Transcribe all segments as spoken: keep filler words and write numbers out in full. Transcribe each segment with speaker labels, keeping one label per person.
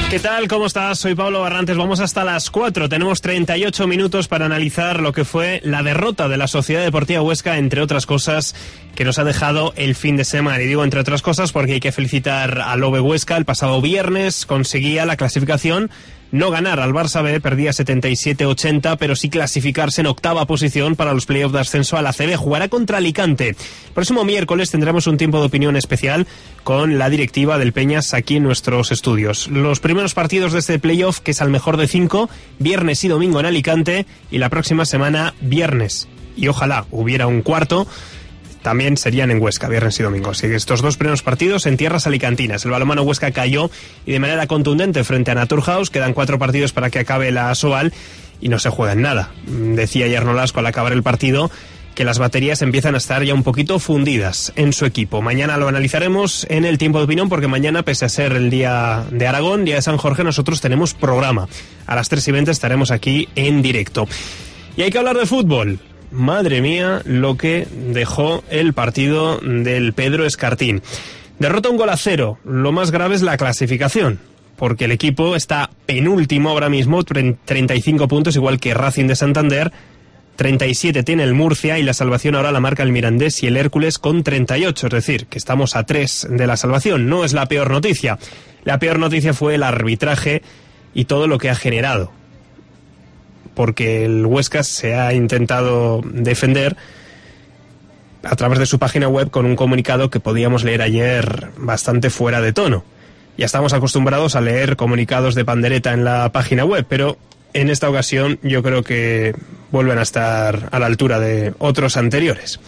Speaker 1: ¿Qué tal? ¿Cómo estás? Soy Pablo Barrantes. Vamos hasta las cuatro. Tenemos treinta y ocho minutos para analizar lo que fue la derrota de la Sociedad Deportiva Huesca, entre otras cosas, que nos ha dejado el fin de semana. Y digo entre otras cosas porque hay que felicitar al Lobe Huesca. El pasado viernes conseguía la clasificación. No ganar al Barça B, perdía setenta y siete a ochenta, pero sí clasificarse en octava posición para los playoffs de ascenso a la C B. Jugará contra Alicante. El próximo miércoles tendremos un tiempo de opinión especial con la directiva del Peñas aquí en nuestros estudios. Los primeros partidos de este playoff, que es al mejor de cinco, viernes y domingo en Alicante, y la próxima semana viernes. Y ojalá hubiera un cuarto, también serían en Huesca, viernes y domingo. Así que estos dos primeros partidos en tierras alicantinas. El balonmano Huesca cayó y de manera contundente frente a Naturhaus. Quedan cuatro partidos para que acabe la Asobal y no se juega en nada. Decía ayer Nolasco al acabar el partido que las baterías empiezan a estar ya un poquito fundidas en su equipo. Mañana lo analizaremos en el tiempo de opinión, porque mañana, pese a ser el día de Aragón, día de San Jorge, nosotros tenemos programa. A las tres y veinte estaremos aquí en directo. Y hay que hablar de fútbol. Madre mía, lo que dejó el partido del Pedro Escartín. Derrota un gol a cero. Lo más grave es la clasificación, porque el equipo está penúltimo ahora mismo, treinta y cinco puntos, igual que Racing de Santander. treinta y siete tiene el Murcia y la salvación ahora la marca el Mirandés y el Hércules con treinta y ocho. Es decir, que estamos a tres de la salvación. No es la peor noticia. La peor noticia fue el arbitraje y todo lo que ha generado, porque el Huesca se ha intentado defender a través de su página web con un comunicado que podíamos leer ayer bastante fuera de tono. Ya estamos acostumbrados a leer comunicados de pandereta en la página web, pero en esta ocasión yo creo que vuelven a estar a la altura de otros anteriores.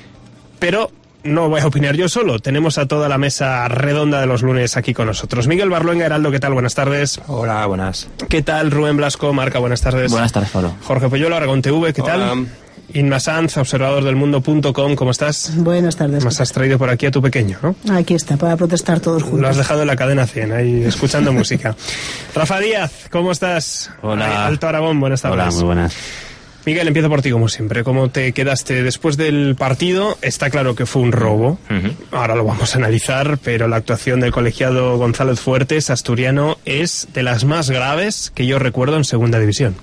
Speaker 1: Pero no voy a opinar yo solo. Tenemos a toda la mesa redonda de los lunes aquí con nosotros. Miguel Barluenga, Heraldo, ¿qué tal? Buenas tardes.
Speaker 2: Hola, buenas.
Speaker 1: ¿Qué tal? Rubén Blasco, Marca, buenas tardes.
Speaker 3: Buenas tardes, Pablo.
Speaker 1: Jorge Poyolo, Aragón T V, ¿qué
Speaker 2: Hola.
Speaker 1: tal? Inma Sanz, observador del mundo punto com, ¿cómo estás?
Speaker 4: Buenas tardes.
Speaker 1: Nos has traído por aquí a tu pequeño, ¿no?
Speaker 4: Aquí está, para protestar todos juntos.
Speaker 1: Lo has dejado en la cadena cien, ahí escuchando música. Rafa Díaz, ¿cómo estás?
Speaker 3: Hola.
Speaker 1: Alto Aragón, buenas tardes.
Speaker 3: Hola, muy buenas.
Speaker 1: Miguel, empiezo por ti como siempre. ¿Cómo te quedaste después del partido? Está claro que fue un robo. Uh-huh. Ahora lo vamos a analizar, pero la actuación del colegiado González Fuertes, asturiano, es de las más graves que yo recuerdo en segunda división.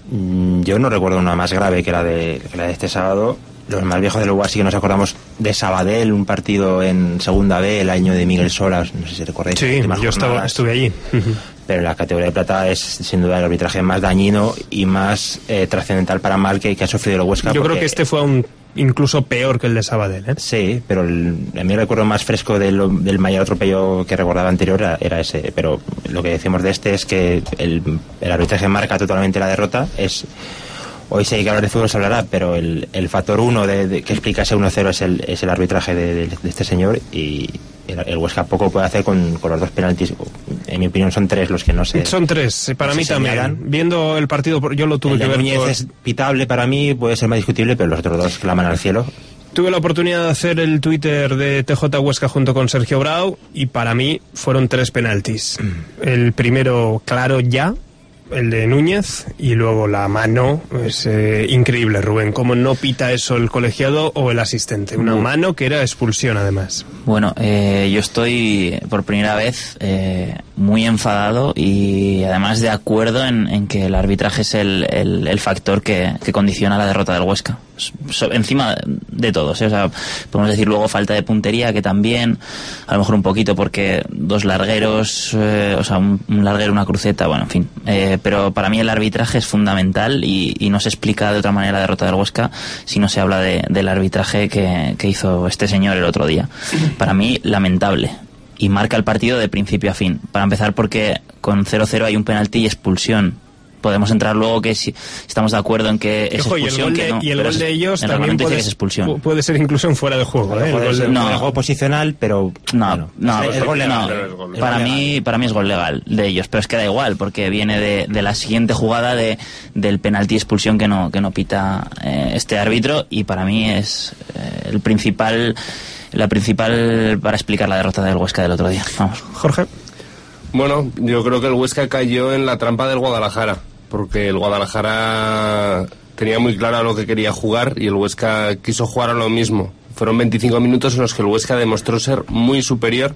Speaker 2: Yo no recuerdo una más grave que la de, que la de este sábado. Los más viejos del lugar sí que nos acordamos de Sabadell, un partido en segunda B, el año de Miguel Solas, no sé si recordáis.
Speaker 1: Sí, yo estaba, estuve allí.
Speaker 2: Pero la categoría de plata es sin duda el arbitraje más dañino y más eh, trascendental para mal que, que ha sufrido el Huesca.
Speaker 1: Yo creo que este fue un, incluso peor que el de Sabadell, ¿eh? Sí,
Speaker 2: pero el, el mi recuerdo más fresco del, del mayor atropello que recordaba anterior era, era ese. Pero lo que decimos de este es que el, el arbitraje marca totalmente la derrota. Es Hoy si hay que hablar de fútbol se hablará, pero el, el factor uno de, de, que explica ese uno cero es el, es el arbitraje de, de, de este señor, y el, el Huesca poco puede hacer con, con los dos penaltis. En mi opinión son tres los que no se...
Speaker 1: Son tres, para no mí también. Señalan. Viendo el partido, yo lo tuve
Speaker 2: el
Speaker 1: que
Speaker 2: de
Speaker 1: ver...
Speaker 2: Núñez
Speaker 1: por...
Speaker 2: es pitable para mí, puede ser más discutible, pero los otros dos claman al cielo.
Speaker 1: Tuve la oportunidad de hacer el Twitter de T J Huesca junto con Sergio Brau, y para mí fueron tres penaltis. Mm. El primero, claro ya, el de Núñez, y luego la mano. Es eh, increíble, Rubén, cómo no pita eso el colegiado o el asistente. Una mano que era expulsión, además.
Speaker 3: Bueno, eh, yo estoy por primera vez eh, muy enfadado y además de acuerdo en, en que el arbitraje es el, el, el factor que, que condiciona la derrota del Huesca. So, encima de todos, ¿eh? O sea, podemos decir luego falta de puntería, que también, a lo mejor un poquito, porque dos largueros, eh, o sea, un, un larguero, una cruceta, bueno, en fin. Eh, pero para mí el arbitraje es fundamental y, y no se explica de otra manera la derrota del Huesca si no se habla de, del arbitraje que, que hizo este señor el otro día. Para mí, lamentable. Y marca el partido de principio a fin. Para empezar, porque con cero cero hay un penalti y expulsión. Podemos entrar luego que si estamos de acuerdo en que es
Speaker 1: Ojo,
Speaker 3: expulsión,
Speaker 1: y el gol de,
Speaker 3: que no.
Speaker 1: y el gol de ellos también puede,
Speaker 3: que es expulsión.
Speaker 1: puede ser incluso en fuera de juego, ¿eh?
Speaker 2: Puede ser no, juego posicional, pero
Speaker 3: no,
Speaker 2: bueno,
Speaker 3: no,
Speaker 2: es, es gol legal.
Speaker 3: no, es para gol mí, legal. Para mí es gol legal de ellos, pero es que da igual porque viene de, de la siguiente jugada de del penalti expulsión que no que no pita eh, este árbitro, y para mí es eh, el principal la principal para explicar la derrota del Huesca del otro día. Vamos,
Speaker 1: Jorge.
Speaker 5: Bueno, yo creo que el Huesca cayó en la trampa del Guadalajara, porque el Guadalajara tenía muy claro lo que quería jugar y el Huesca quiso jugar a lo mismo. Fueron veinticinco minutos en los que el Huesca demostró ser muy superior,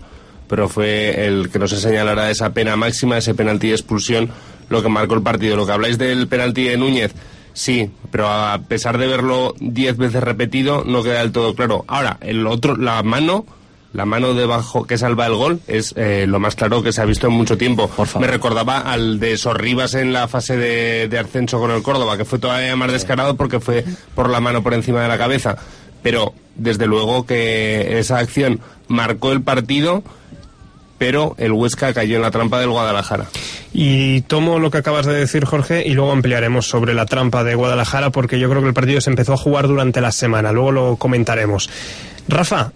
Speaker 5: pero fue el que no se señalara esa pena máxima, ese penalti de expulsión, lo que marcó el partido. Lo que habláis del penalti de Núñez, sí, pero a pesar de verlo diez veces repetido, no queda del todo claro. Ahora, el otro, la mano... La mano debajo que salva el gol es eh, lo más claro que se ha visto en mucho tiempo. Me recordaba al de Sorribas en la fase de, de ascenso con el Córdoba, que fue todavía más descarado porque fue por la mano por encima de la cabeza. Pero desde luego que esa acción marcó el partido, pero el Huesca cayó en la trampa del Guadalajara.
Speaker 1: Y tomo lo que acabas de decir, Jorge, y luego ampliaremos sobre la trampa de Guadalajara, porque yo creo que el partido se empezó a jugar durante la semana. Luego lo comentaremos. Rafa,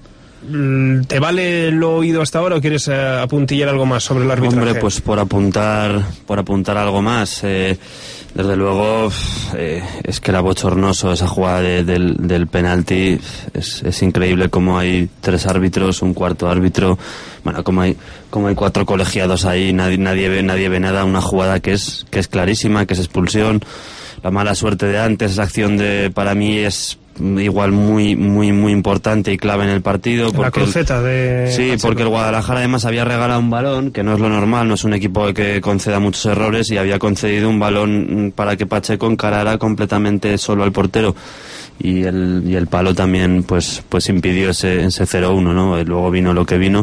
Speaker 1: ¿te vale lo oído hasta ahora o quieres eh, apuntillar algo más sobre el arbitraje?
Speaker 6: Hombre, pues por apuntar por apuntar algo más, eh, desde luego eh, es que era bochornoso esa jugada de, del, del penalti. Es, es increíble cómo hay tres árbitros, un cuarto árbitro, bueno, como hay como hay cuatro colegiados ahí, nadie nadie ve nadie ve nada, una jugada que es que es clarísima, que es expulsión. La mala suerte de antes, esa acción de para mí es igual muy muy muy importante y clave en el partido, porque
Speaker 1: la cruceta de
Speaker 6: sí,
Speaker 1: Pacheco.
Speaker 6: Porque el Guadalajara además había regalado un balón, que no es lo normal, no es un equipo que conceda muchos errores, y había concedido un balón para que Pacheco encarara completamente solo al portero, y el y el palo también pues pues impidió ese ese cero uno, ¿no? Y luego vino lo que vino.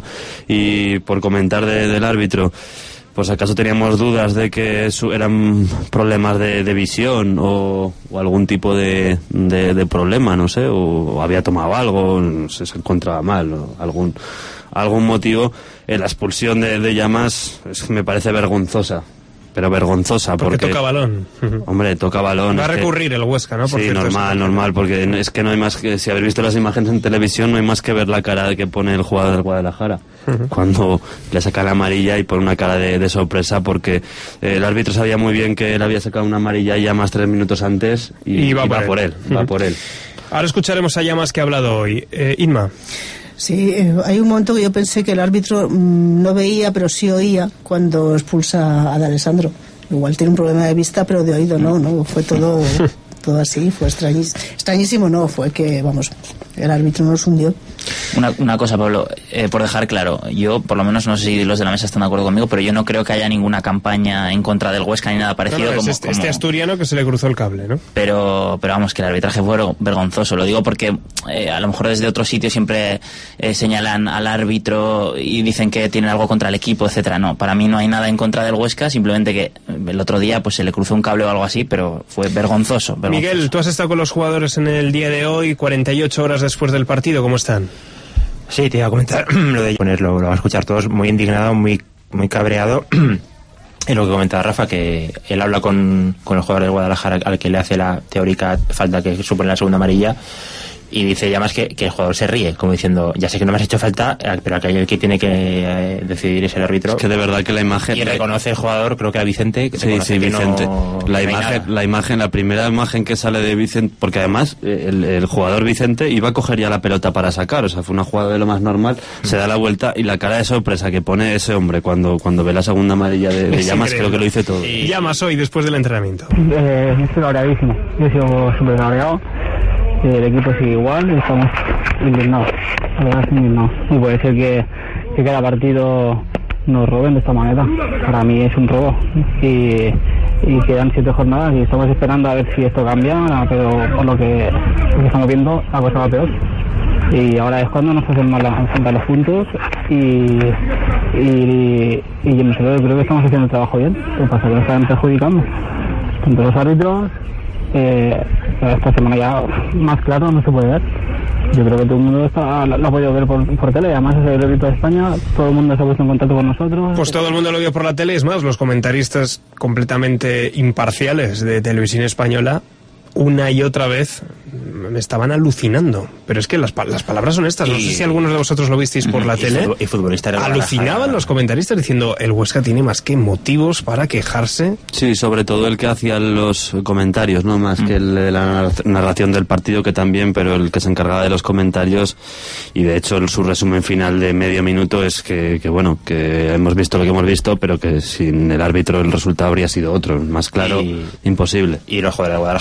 Speaker 6: Y por comentar de, del árbitro, pues acaso teníamos dudas de que eran problemas de, de visión o, o algún tipo de, de, de problema, no sé, o, o había tomado algo, no sé, se encontraba mal, o algún algún motivo. Eh, la expulsión de, de Llamas es, me parece vergonzosa, pero vergonzosa.
Speaker 1: Porque,
Speaker 6: porque
Speaker 1: toca balón.
Speaker 6: Hombre, toca balón.
Speaker 1: Va a
Speaker 6: es
Speaker 1: recurrir
Speaker 6: que,
Speaker 1: el Huesca, ¿no? Por
Speaker 6: sí,
Speaker 1: cierto,
Speaker 6: normal,
Speaker 1: eso.
Speaker 6: normal, porque es que no hay más que, si habéis visto las imágenes en televisión, no hay más que ver la cara que pone el jugador del Guadalajara uh-huh. cuando le saca la amarilla, y pone una cara de, de sorpresa, porque eh, el árbitro sabía muy bien que él había sacado una amarilla ya más tres minutos antes, y,
Speaker 1: y va,
Speaker 6: y
Speaker 1: por,
Speaker 6: va
Speaker 1: él.
Speaker 6: por él,
Speaker 1: uh-huh.
Speaker 6: va por él.
Speaker 1: Ahora escucharemos a Llamas, que ha hablado hoy. Eh, Inma.
Speaker 4: Sí, eh, hay un momento que yo pensé que el árbitro mmm, no veía, pero sí oía cuando expulsa a D'Alessandro. Igual tiene un problema de vista, pero de oído no, no, fue todo, todo así, fue extrañísimo, extrañísimo no, fue que, vamos, el árbitro nos hundió.
Speaker 3: Una, una cosa, Pablo, eh, por dejar claro, yo por lo menos no sé si los de la mesa están de acuerdo conmigo, pero yo no creo que haya ninguna campaña en contra del Huesca ni nada parecido.
Speaker 1: No, no,
Speaker 3: como,
Speaker 1: es este,
Speaker 3: como...
Speaker 1: este asturiano que se le cruzó el cable, ¿no?
Speaker 3: Pero, pero vamos, que el arbitraje fue vergonzoso. Lo digo porque eh, a lo mejor desde otro sitio siempre eh, señalan al árbitro y dicen que tienen algo contra el equipo, etcétera. No, para mí no hay nada en contra del Huesca, simplemente que el otro día pues se le cruzó un cable o algo así, pero fue vergonzoso, vergonzoso.
Speaker 1: Miguel, tú has estado con los jugadores en el día de hoy, cuarenta y ocho horas después del partido, ¿cómo están?
Speaker 2: Sí, te iba a comentar lo de ponerlo, lo van a escuchar todos muy indignado, muy muy cabreado. Y lo que comentaba Rafa, que él habla con, con el jugador del Guadalajara al que le hace la teórica falta que supone la segunda amarilla, y dice ya más que, que el jugador se ríe, como diciendo, ya sé que no me has hecho falta, pero aquí el que tiene que eh, decidir es el árbitro.
Speaker 6: Es que de verdad que la imagen...
Speaker 2: Y reconoce el jugador, creo que era Vicente. Que
Speaker 6: sí, sí, Vicente. No, la, no imagen, la imagen, la primera imagen que sale de Vicente, porque además el, el jugador Vicente iba a coger ya la pelota para sacar, o sea, fue una jugada de lo más normal, mm. se da la vuelta, y la cara de sorpresa que pone ese hombre cuando, cuando ve la segunda amarilla de, de Llamas, creo que lo dice todo.
Speaker 1: Y Llamas hoy, después del entrenamiento.
Speaker 7: Eh, estoy cabreadísimo, yo sigo súper cabreado. El equipo sigue igual y estamos indignados, la verdad es indignados. No puede ser que, que cada partido nos roben de esta manera. Para mí es un robo, y, y quedan siete jornadas y estamos esperando a ver si esto cambia, pero por lo que, lo que estamos viendo la cosa va peor. Y ahora es cuando nos hacen mal falta los puntos, y, y, y nosotros creo que estamos haciendo el trabajo bien, lo que pasa es que nos están perjudicando tanto los árbitros. Eh, esta semana ya más claro no se puede ver. Yo creo que todo el mundo está, lo ha podido ver por, por tele, además es el árbitro de España, todo el mundo se ha puesto en contacto con nosotros.
Speaker 1: Pues todo el mundo lo vio por la tele, es más, los comentaristas completamente imparciales de Televisión Española una y otra vez me estaban alucinando. Pero es que las, las palabras son estas. No y, sé si algunos de vosotros lo visteis por la
Speaker 2: y
Speaker 1: tele.
Speaker 2: Y futbolista
Speaker 1: alucinaban los comentaristas diciendo, el Huesca tiene más que motivos para quejarse.
Speaker 6: Sí, sobre todo el que hacía los comentarios, no más mm. que el de la narración del partido, que también, pero el que se encargaba de los comentarios. Y de hecho el, su resumen final de medio minuto es que, que bueno, que hemos visto lo que hemos visto, pero que sin el árbitro el resultado habría sido otro. Más claro,
Speaker 2: y,
Speaker 6: imposible.
Speaker 2: Y los jugadores de Guadalajara lo reconocen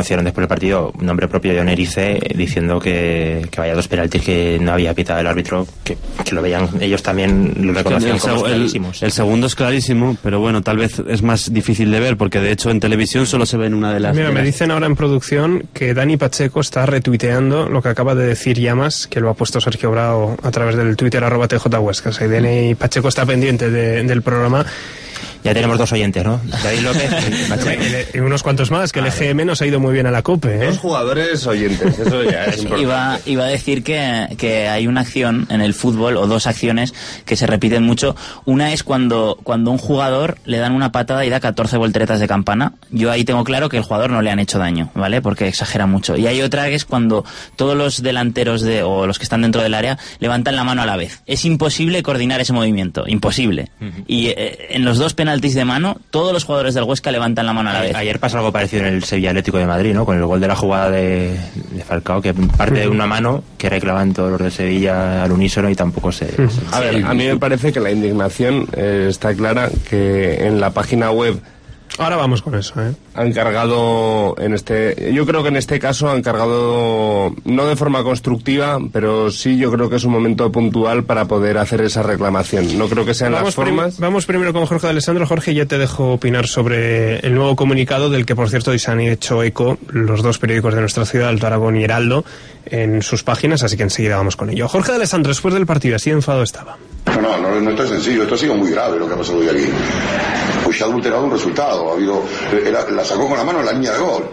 Speaker 2: reconocieron después del partido, nombre propio de Onerice, diciendo que, que vaya dos penaltis que no había pitado el árbitro, que, que lo veían ellos también, lo reconocían como clarísimos.
Speaker 6: El, el segundo es clarísimo, pero bueno, tal vez es más difícil de ver, porque de hecho en televisión solo se ve en una de las...
Speaker 1: Mira,
Speaker 6: de
Speaker 1: me
Speaker 6: las...
Speaker 1: dicen ahora en producción que Dani Pacheco está retuiteando lo que acaba de decir Llamas, que lo ha puesto Sergio Bravo a través del Twitter arroba T J Huesca. O sea, Dani Pacheco está pendiente de, del programa.
Speaker 2: Ya tenemos dos oyentes, ¿no? David López y Pacheco.
Speaker 1: Y unos cuantos más, que el E G M nos ha ido muy bien a la COPE, ¿eh?
Speaker 5: Dos jugadores oyentes, eso ya es importante.
Speaker 3: Iba, iba a decir que, que hay una acción en el fútbol, o dos acciones, que se repiten mucho. Una es cuando, cuando un jugador le dan una patada y da catorce volteretas de campana. Yo ahí tengo claro que el jugador no le han hecho daño, ¿vale? Porque exagera mucho. Y hay otra que es cuando todos los delanteros de, o los que están dentro del área levantan la mano a la vez. Es imposible coordinar ese movimiento, imposible. Uh-huh. Y eh, en los dos penaltis de mano, todos los jugadores del Huesca levantan la mano a la vez.
Speaker 2: Ayer pasó algo parecido en el Sevilla Atlético de Madrid, ¿no? Con el gol de la jugada de, de Falcao, que parte de una mano que reclaman todos los de Sevilla al unísono y tampoco se... se
Speaker 5: a ver, a mí me parece que la indignación eh, está clara, que en la página web...
Speaker 1: Ahora vamos con eso, ¿eh?
Speaker 5: Han cargado en este... Yo creo que en este caso han cargado, no de forma constructiva, pero sí yo creo que es un momento puntual para poder hacer esa reclamación. No creo que sean
Speaker 1: vamos
Speaker 5: las formas...
Speaker 1: Prim- vamos primero con Jorge de Alessandro. Jorge, ya te dejo opinar sobre el nuevo comunicado, del que, por cierto, se han hecho eco los dos periódicos de nuestra ciudad, Alto Aragón y Heraldo, en sus páginas, así que enseguida vamos con ello. Jorge de Alessandro, después del partido, así de enfadado estaba.
Speaker 8: No, no, no, no está sencillo, esto ha sido muy grave lo que ha pasado hoy aquí. Pues ya ha adulterado un resultado, ha habido, era, la sacó con la mano en la línea de gol.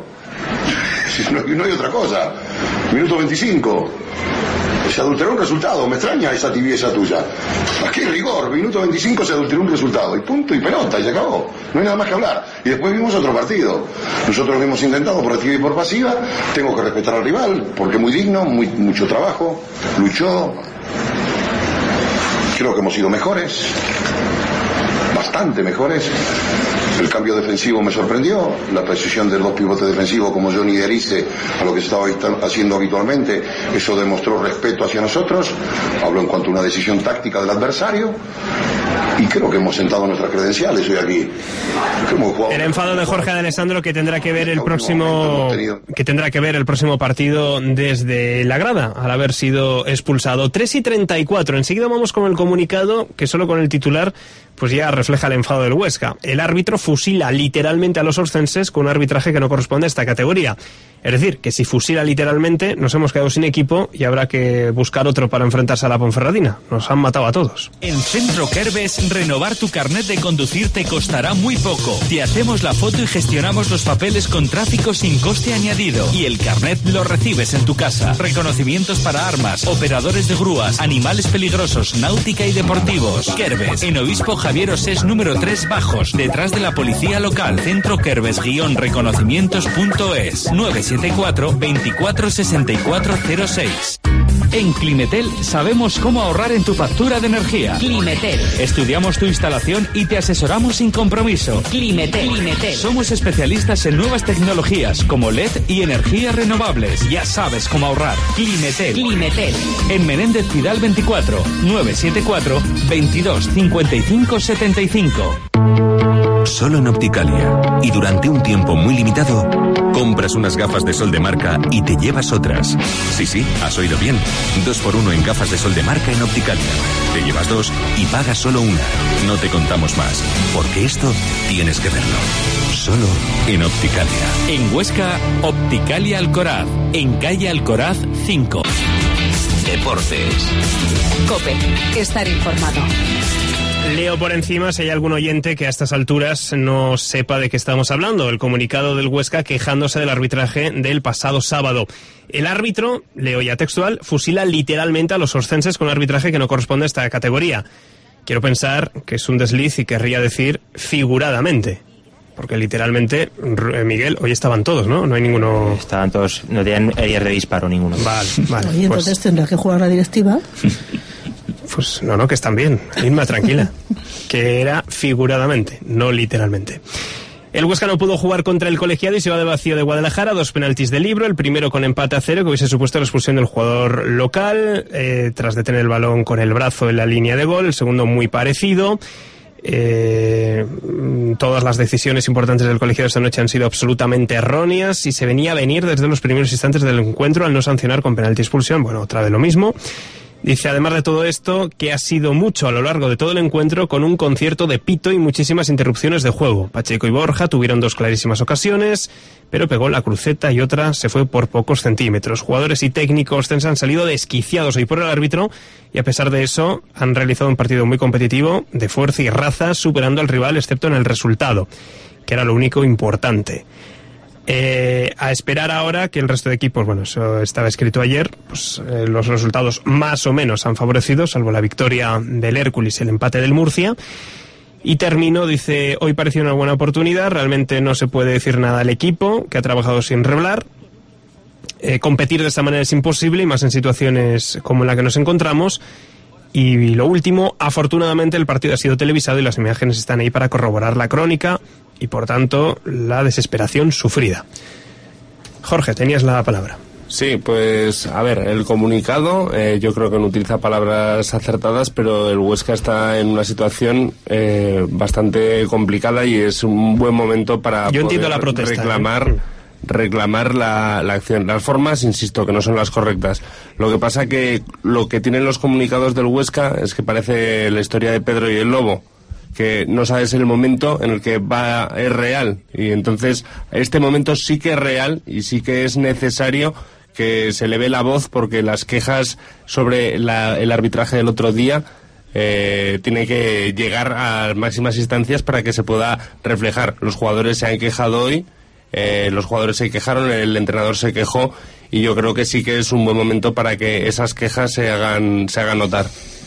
Speaker 8: No, no hay otra cosa. Minuto veinticinco. Se adulteró un resultado, me extraña esa tibieza tuya. ¿A qué rigor? Minuto veinticinco se adulteró un resultado, y punto y pelota, y se acabó. No hay nada más que hablar. Y después vimos otro partido. Nosotros lo hemos intentado por activa y por pasiva. Tengo que respetar al rival, porque es muy digno, muy, mucho trabajo, luchó. Creo que hemos sido mejores, bastante mejores. El cambio defensivo me sorprendió, la precisión de dos pivotes defensivos como Johnny y Erice a lo que se estaba haciendo habitualmente, eso demostró respeto hacia nosotros. Hablo en cuanto a una decisión táctica del adversario, y creo que hemos sentado nuestras credenciales hoy aquí.
Speaker 1: El enfado de Jorge de Alessandro, que tendrá que ver el próximo que tendrá que ver el próximo partido desde la grada, al haber sido expulsado. Tres y treinta y cuatro. Enseguida vamos con el comunicado, que solo con el titular pues ya refleja el enfado del Huesca. El árbitro fusila literalmente a los oscenses con un arbitraje que no corresponde a esta categoría. Es decir, que si fusila literalmente, nos hemos quedado sin equipo y habrá que buscar otro para enfrentarse a la Ponferradina. Nos han matado a todos.
Speaker 9: En Centro Kerbes, renovar tu carnet de conducir te costará muy poco. Te hacemos la foto y gestionamos los papeles con tráfico sin coste añadido. Y el carnet lo recibes en tu casa. Reconocimientos para armas, operadores de grúas, animales peligrosos, náutica y deportivos. Kerbes, en Obispo Javier Osés número tres Bajos, detrás de la policía local. Centro Kerbes guión reconocimientos punto es nueve siete cuatro, veinticuatro sesenta y cuatro cero seis. En Climetel sabemos cómo ahorrar en tu factura de energía.
Speaker 10: Climetel.
Speaker 9: Estudiamos tu instalación y te asesoramos sin compromiso.
Speaker 10: Climetel. Climetel.
Speaker 9: Somos especialistas en nuevas tecnologías como L E D y energías renovables. Ya sabes cómo ahorrar. Climetel.
Speaker 10: Climetel.
Speaker 9: En Menéndez Pidal veinticuatro, nueve siete cuatro, veintidós cincuenta y cinco setenta y cinco.
Speaker 11: Solo en Opticalia, y durante un tiempo muy limitado, compras unas gafas de sol de marca y te llevas otras. Sí, sí, has oído bien. Dos por uno en gafas de sol de marca en Opticalia. Te llevas dos y pagas solo una. No te contamos más, porque esto tienes que verlo. Solo en Opticalia.
Speaker 9: En Huesca, Opticalia Alcoraz. En calle Alcoraz cinco.
Speaker 11: Deportes.
Speaker 10: COPE. Estar informado.
Speaker 1: Leo por encima si hay algún oyente que a estas alturas no sepa de qué estamos hablando. El comunicado del Huesca quejándose del arbitraje del pasado sábado. El árbitro, leo ya textual, fusila literalmente a los oscenses con un arbitraje que no corresponde a esta categoría. Quiero pensar que es un desliz y querría decir figuradamente. Porque literalmente, Miguel, hoy estaban todos, ¿no? No hay ninguno...
Speaker 2: Estaban todos, no tenían heridas de disparo ninguno.
Speaker 1: Vale, vale.
Speaker 4: Oye, entonces pues... tendrá que jugar la directiva.
Speaker 1: Pues no, no, que están bien. Inma, tranquila. Que era figuradamente, no literalmente. El Huesca no pudo jugar contra el Colegiado y se va de vacío de Guadalajara. Dos penaltis de libro. El primero con empate a cero, que hubiese supuesto la expulsión del jugador local, eh, tras detener el balón con el brazo en la línea de gol. El segundo muy parecido. Eh, todas las decisiones importantes del colegiado esta noche han sido absolutamente erróneas y se venía a venir desde los primeros instantes del encuentro al no sancionar con penalti expulsión. Bueno, otra vez lo mismo. Dice, además de todo esto, que ha sido mucho a lo largo de todo el encuentro con un concierto de pito y muchísimas interrupciones de juego. Pacheco y Borja tuvieron dos clarísimas ocasiones, pero pegó la cruceta y otra se fue por pocos centímetros. Jugadores y técnicos han salido desquiciados hoy por el árbitro y a pesar de eso han realizado un partido muy competitivo, de fuerza y raza, superando al rival excepto en el resultado, que era lo único importante. Eh, a esperar ahora que el resto de equipos, bueno, eso estaba escrito ayer, pues eh, los resultados más o menos han favorecido, salvo la victoria del Hércules y el empate del Murcia. Y termino, dice, hoy pareció una buena oportunidad, realmente no se puede decir nada al equipo, que ha trabajado sin reblar. Eh, competir de esta manera es imposible, y más en situaciones como en la que nos encontramos. Y lo último, afortunadamente el partido ha sido televisado y las imágenes están ahí para corroborar la crónica y por tanto la desesperación sufrida. Jorge, tenías la palabra.
Speaker 5: Sí, pues a ver, el comunicado eh, yo creo que no utiliza palabras acertadas, pero el Huesca está en una situación eh, bastante complicada y es un buen momento para
Speaker 1: yo
Speaker 5: poder
Speaker 1: entiendo la protesta,
Speaker 5: reclamar
Speaker 1: ¿eh?
Speaker 5: reclamar la, la acción. Las formas, insisto, que no son las correctas. Lo que pasa que lo que tienen los comunicados del Huesca es que parece la historia de Pedro y el Lobo, que no sabes el momento en el que va es real, y entonces este momento sí que es real y sí que es necesario que se eleve la voz, porque las quejas sobre la, el arbitraje del otro día eh, tiene que llegar a máximas instancias para que se pueda reflejar. Los jugadores se han quejado hoy, eh, los jugadores se quejaron, el entrenador se quejó, y yo creo que sí que es un buen momento para que esas quejas se hagan, se hagan notar.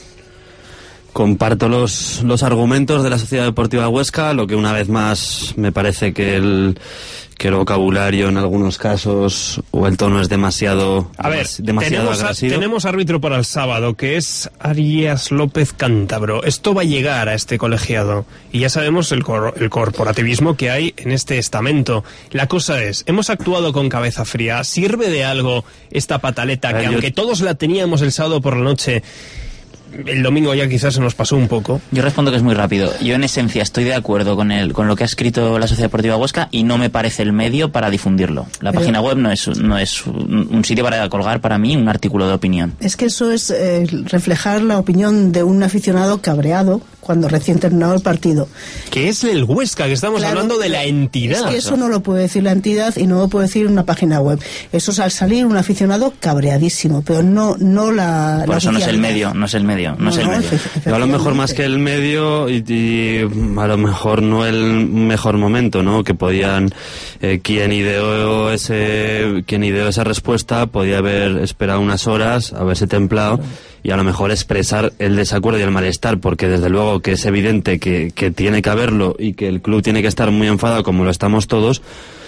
Speaker 6: Comparto los, los argumentos de la Sociedad Deportiva Huesca, lo que una vez más me parece que el, que el vocabulario en algunos casos o el tono es demasiado,
Speaker 1: a ver,
Speaker 6: demasiado
Speaker 1: tenemos,
Speaker 6: agresivo.
Speaker 1: A, tenemos árbitro para el sábado, que es Arias López Cántabro. Esto va a llegar a este colegiado y ya sabemos el, cor, el corporativismo que hay en este estamento. La cosa es, hemos actuado con cabeza fría. ¿Sirve de algo esta pataleta que, ver, aunque yo... todos la teníamos el sábado por la noche, el domingo ya quizás se nos pasó un poco?
Speaker 3: Yo respondo que es muy rápido. Yo en esencia estoy de acuerdo con el, con lo que ha escrito la Sociedad Deportiva Huesca y no me parece el medio para difundirlo. La Pero, página web no es, no es un, un sitio para colgar para mí un artículo de opinión.
Speaker 4: Es que eso es eh, reflejar la opinión de un aficionado cabreado cuando recién terminado el partido.
Speaker 1: Que es el Huesca, que estamos claro, hablando de la entidad.
Speaker 4: Es que eso no lo puede decir la entidad y no lo puede decir una página web. Eso es al salir un aficionado cabreadísimo, pero no, no la...
Speaker 3: Por
Speaker 4: la
Speaker 3: eso no es el medio, no es el medio, no, no es el
Speaker 4: no,
Speaker 3: medio.
Speaker 6: Yo a lo mejor más que el medio y, y a lo mejor no el mejor momento, ¿no? Que podían, eh, quien ideó ese, quien ideó esa respuesta podía haber esperado unas horas, haberse templado y a lo mejor expresar el desacuerdo y el malestar, porque desde luego que es evidente que, que tiene que haberlo y que el club tiene que estar muy enfadado como lo estamos todos,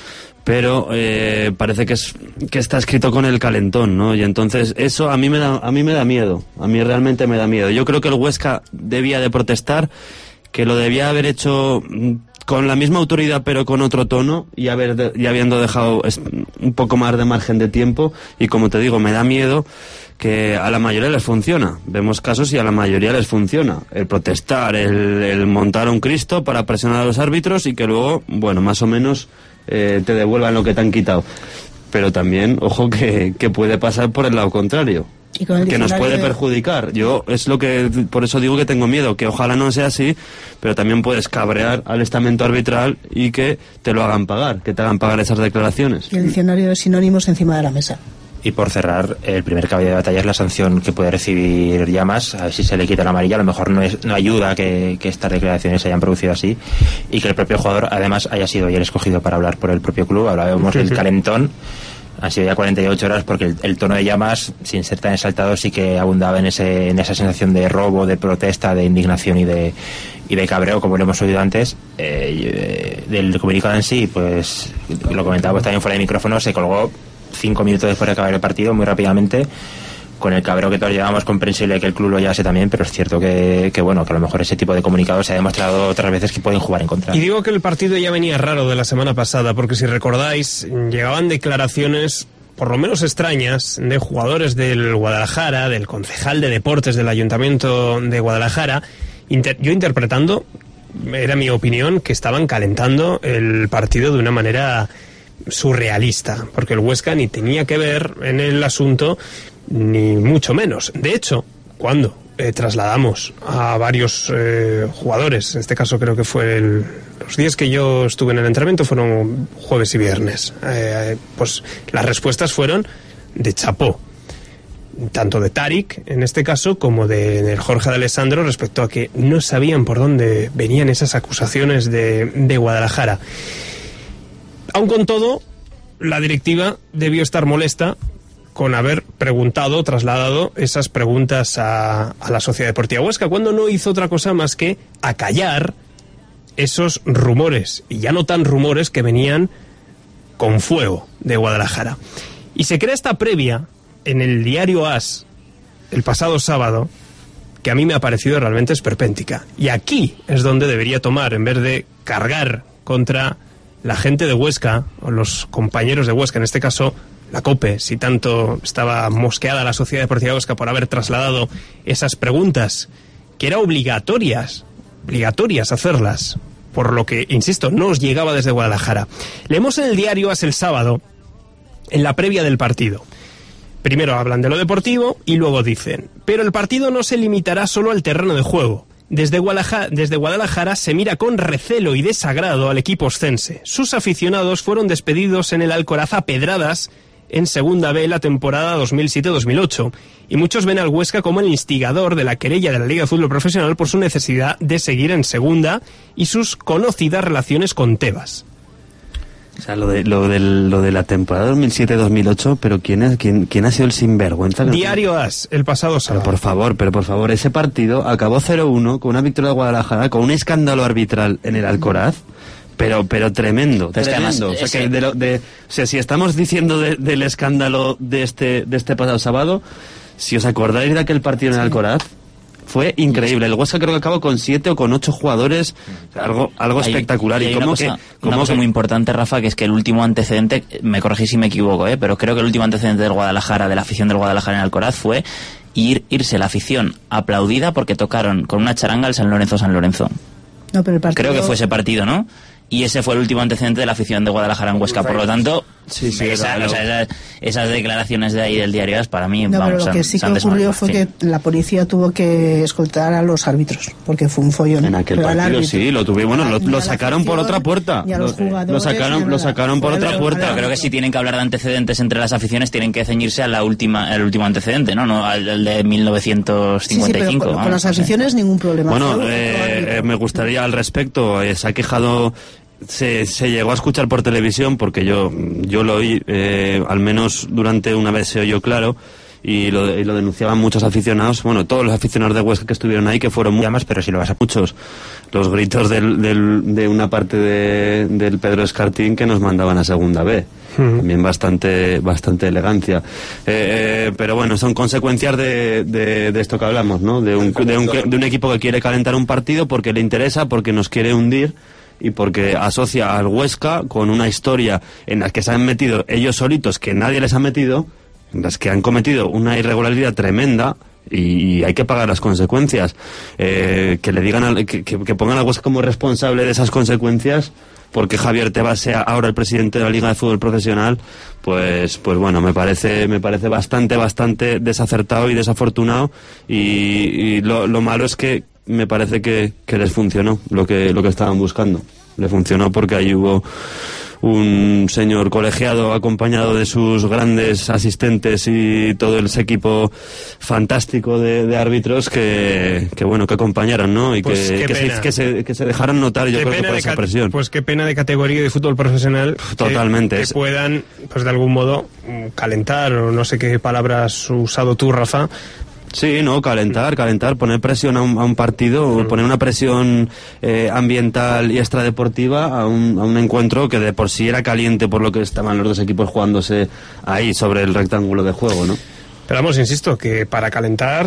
Speaker 6: pero eh, parece que es que está escrito con el calentón, ¿no? Y entonces eso a mí me da a mí me da miedo, a mí realmente me da miedo. Yo creo que el Huesca debía de protestar, que lo debía haber hecho con la misma autoridad pero con otro tono y haber de, y habiendo dejado un poco más de margen de tiempo, y como te digo, me da miedo que a la mayoría les funciona. Vemos casos y a la mayoría les funciona el protestar, el, el montar un Cristo para presionar a los árbitros y que luego, bueno, más o menos eh, te devuelvan lo que te han quitado. Pero también, ojo, que, que puede pasar por el lado contrario, que nos puede perjudicar. Yo es lo que, por eso digo que tengo miedo, que ojalá no sea así, pero también puedes cabrear al estamento arbitral y que te lo hagan pagar, que te hagan pagar esas declaraciones.
Speaker 4: Y el diccionario de sinónimos encima de la mesa.
Speaker 2: Y por cerrar, el primer caballo de batalla es la sanción que puede recibir Llamas, a ver si se le quita la amarilla. A lo mejor no es, no ayuda que, que estas declaraciones se hayan producido así, y que el propio jugador además haya sido ayer escogido para hablar por el propio club. Hablábamos del calentón, han sido ya cuarenta y ocho horas, porque el, el tono de Llamas, sin ser tan exaltado, sí que abundaba en ese en esa sensación de robo, de protesta, de indignación y de y de cabreo, como lo hemos oído antes. Eh, del comunicado en sí, pues lo comentábamos también fuera de micrófono, se colgó cinco minutos después de acabar el partido, muy rápidamente, con el cabreo que todos llevamos, comprensible que el club lo llevase también, pero es cierto que, que bueno, que a lo mejor ese tipo de comunicados se ha demostrado otras veces que pueden jugar en contra.
Speaker 1: Y digo que el partido ya venía raro de la semana pasada, porque si recordáis, llegaban declaraciones por lo menos extrañas de jugadores del Guadalajara, del concejal de deportes del Ayuntamiento de Guadalajara, inter- yo interpretando era mi opinión, que estaban calentando el partido de una manera surrealista, porque el Huesca ni tenía que ver en el asunto, ni mucho menos. De hecho, cuando eh, trasladamos a varios eh, jugadores, en este caso creo que fue el, los días que yo estuve en el entrenamiento fueron jueves y viernes, eh, pues las respuestas fueron de chapó, tanto de Tarik en este caso como de, de Jorge de Alessandro, respecto a que no sabían por dónde venían esas acusaciones de, de Guadalajara. Aun con todo, la directiva debió estar molesta con haber preguntado, trasladado esas preguntas a, a la Sociedad Deportiva Huesca, cuando no hizo otra cosa más que acallar esos rumores, y ya no tan rumores, que venían con fuego de Guadalajara. Y se crea esta previa en el diario AS el pasado sábado, que a mí me ha parecido realmente esperpéntica. Y aquí es donde debería tomar, en vez de cargar contra la gente de Huesca, o los compañeros de Huesca, en este caso la COPE, si tanto estaba mosqueada la Sociedad Deportiva Huesca por haber trasladado esas preguntas, que eran obligatorias, obligatorias hacerlas, por lo que, insisto, no os llegaba desde Guadalajara. Leemos en el diario AS el sábado, en la previa del partido. Primero hablan de lo deportivo y luego dicen: pero el partido no se limitará solo al terreno de juego. Desde Guadalajara, desde Guadalajara se mira con recelo y desagrado al equipo oscense. Sus aficionados fueron despedidos en el Alcoraz a pedradas en Segunda B la temporada dos mil siete dos mil ocho, y muchos ven al Huesca como el instigador de la querella de la Liga de Fútbol Profesional por su necesidad de seguir en Segunda y sus conocidas relaciones con Tebas.
Speaker 6: O sea, lo de, lo de, lo de la temporada dos mil siete dos mil ocho, pero ¿quién, es, quién, quién ha sido el sinvergüenza?
Speaker 1: Diario AS, el pasado sábado.
Speaker 6: Pero por favor, pero por favor, ese partido acabó cero uno con una victoria de Guadalajara, con un escándalo arbitral en el Alcoraz, pero pero tremendo, pero tremendo. Es que además, o sea, que de lo, de, o sea, si estamos diciendo de, del escándalo de este de este pasado sábado, si os acordáis de aquel partido en el Alcoraz, fue increíble. El Huesca creo que acabó con siete o con ocho jugadores, algo algo
Speaker 3: hay,
Speaker 6: espectacular.
Speaker 3: Y, y
Speaker 6: cómo
Speaker 3: cosa,
Speaker 6: que, cómo
Speaker 3: una cosa
Speaker 6: que...
Speaker 3: muy importante, Rafa, que es que el último antecedente, me corregís si me equivoco, ¿eh? pero creo que el último antecedente del Guadalajara, de la afición del Guadalajara en Alcoraz, fue ir irse la afición aplaudida porque tocaron con una charanga el San Lorenzo San Lorenzo.
Speaker 4: No, pero el partido...
Speaker 3: Creo que fue ese partido, ¿no? Y ese fue el último antecedente de la afición de Guadalajara en Huesca. Por lo tanto, sí, sí, esa, o sea, esas, esas declaraciones de ahí del diario AS, para mí,
Speaker 4: no,
Speaker 3: vamos,
Speaker 4: pero lo que sí que ocurrió fue que la policía tuvo que escoltar a los árbitros, porque fue un follón.
Speaker 6: En aquel
Speaker 4: pero
Speaker 6: partido sí, lo tuvimos, bueno, lo, lo sacaron afición, por otra puerta.
Speaker 4: Y a los jugadores,
Speaker 6: lo sacaron, lo sacaron por otra puerta.
Speaker 3: Pero creo que si tienen que hablar de antecedentes entre las aficiones, tienen que ceñirse a la última, al último antecedente, ¿no? No al, al de mil novecientos cincuenta y cinco.
Speaker 4: Sí, sí, pero con,
Speaker 3: vamos,
Speaker 4: con las aficiones
Speaker 3: sí.
Speaker 4: ningún problema.
Speaker 6: Bueno, eh, eh, me gustaría al respecto, eh, se ha quejado... Se, se llegó a escuchar por televisión, porque yo yo lo oí, eh, al menos durante una vez se oyó claro, y lo, y lo denunciaban muchos aficionados, bueno, todos los aficionados de Huesca que estuvieron ahí, que fueron muy más, pero si lo vas a muchos, los gritos del, del, de una parte de, del Pedro Escartín que nos mandaban a Segunda B. Uh-huh. También bastante bastante elegancia. Eh, eh, pero bueno, son consecuencias de, de, de esto que hablamos, ¿no? De un, de, un, de un equipo que quiere calentar un partido porque le interesa, porque nos quiere hundir, y porque asocia al Huesca con una historia en la que se han metido ellos solitos, que nadie les ha metido, en las que han cometido una irregularidad tremenda, y, y hay que pagar las consecuencias. Eh, que le digan al, que, que, que pongan al Huesca como responsable de esas consecuencias, porque Javier Tebas sea ahora el presidente de la Liga de Fútbol Profesional, pues pues bueno, me parece me parece bastante bastante desacertado y desafortunado, y, y lo, lo malo es que me parece que, que les funcionó lo que lo que estaban buscando. Le funcionó porque ahí hubo un señor colegiado acompañado de sus grandes asistentes y todo ese equipo fantástico de, de árbitros que, que bueno que acompañaron, ¿no? Y pues que, que, se, que, se, que se dejaron notar, yo qué creo que por esa presión.
Speaker 1: Pues qué pena de categoría de fútbol profesional.
Speaker 6: Totalmente.
Speaker 1: Que, que puedan, pues de algún modo, calentar, o no sé qué palabras has usado tú, Rafa.
Speaker 6: Sí, no, calentar, calentar, poner presión a un, a un partido, uh-huh. poner una presión eh, ambiental y extradeportiva a un, a un encuentro que de por sí era caliente por lo que estaban los dos equipos jugándose ahí sobre el rectángulo de juego, ¿no?
Speaker 1: Pero vamos, insisto, que para calentar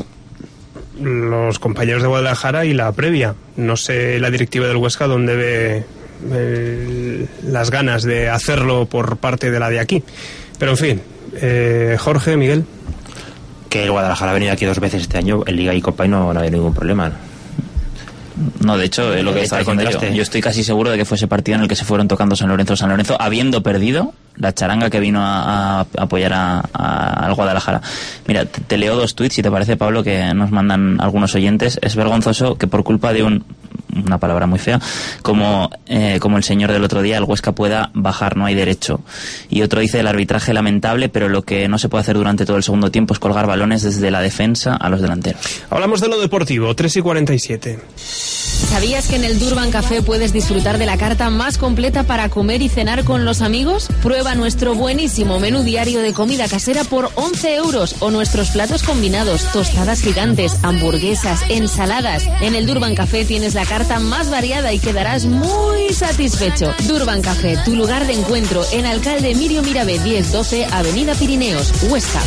Speaker 1: los compañeros de Guadalajara y la previa, no sé la directiva del Huesca dónde ve eh, las ganas de hacerlo por parte de la de aquí. Pero en fin, eh, Jorge, Miguel.
Speaker 2: Que el Guadalajara ha venido aquí dos veces este año en Liga y Copa y no, no ha habido ningún problema.
Speaker 3: No, de hecho, eh, lo que está diciendo yo, yo estoy casi seguro de que fue ese partido en el que se fueron tocando San Lorenzo San Lorenzo, habiendo perdido la charanga que vino a, a apoyar a, a, al Guadalajara. Mira, te, te leo dos tuits, si te parece, Pablo, que nos mandan algunos oyentes. Es vergonzoso que por culpa de un, una palabra muy fea, como, eh, como el señor del otro día, el Huesca pueda bajar, no hay derecho. Y otro dice, el arbitraje lamentable, pero lo que no se puede hacer durante todo el segundo tiempo es colgar balones desde la defensa a los delanteros.
Speaker 1: Hablamos de lo deportivo, tres y cuarenta y siete.
Speaker 12: ¿Sabías que en el Durban Café puedes disfrutar de la carta más completa para comer y cenar con los amigos? Prueba nuestro buenísimo menú diario de comida casera por once euros o nuestros platos combinados, tostadas gigantes, hamburguesas, ensaladas. En el Durban Café tienes la carta más variada y quedarás muy satisfecho. Durban Café, tu lugar de encuentro en Alcalde Mirio Mirabe diez doce, Avenida Pirineos, Huesca.